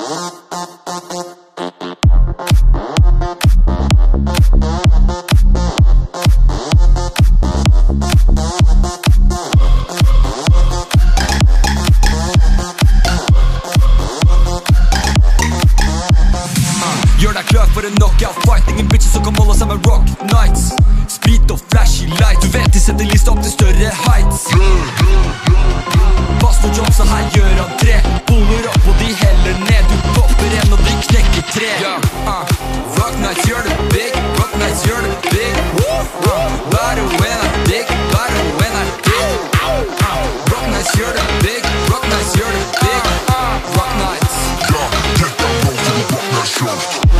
Gjør deg klar for en knockout fight. Ingen bitches som kan måle seg med rock nights. Sprit og flashy light. Du vet de setter lista opp til større heights. Pastor Johnson her gjør han 3. Boler opp og de heller ned. Du popper en og de knekker 3. Rock nights gjør det big. Rock nights gjør det big. Bare when I dig. Bare when I dig. Rock nights gjør det big. Rock nights gjør det big. Rock nights. Get that roll to the rock night show.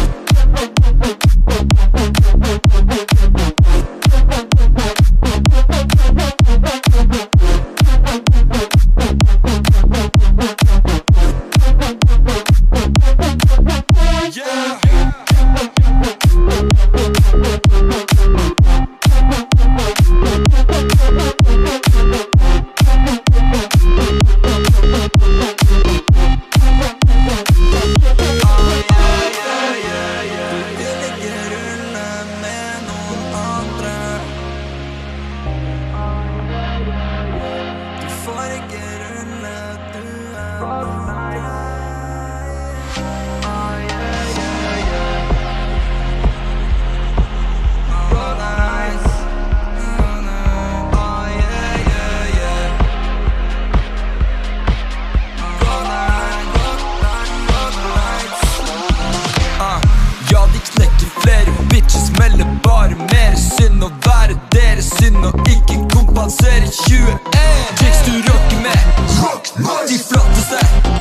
Melder bare mer synd å være dere synd og ikke kompensere 21. Chicks du rocker med, de flotteste.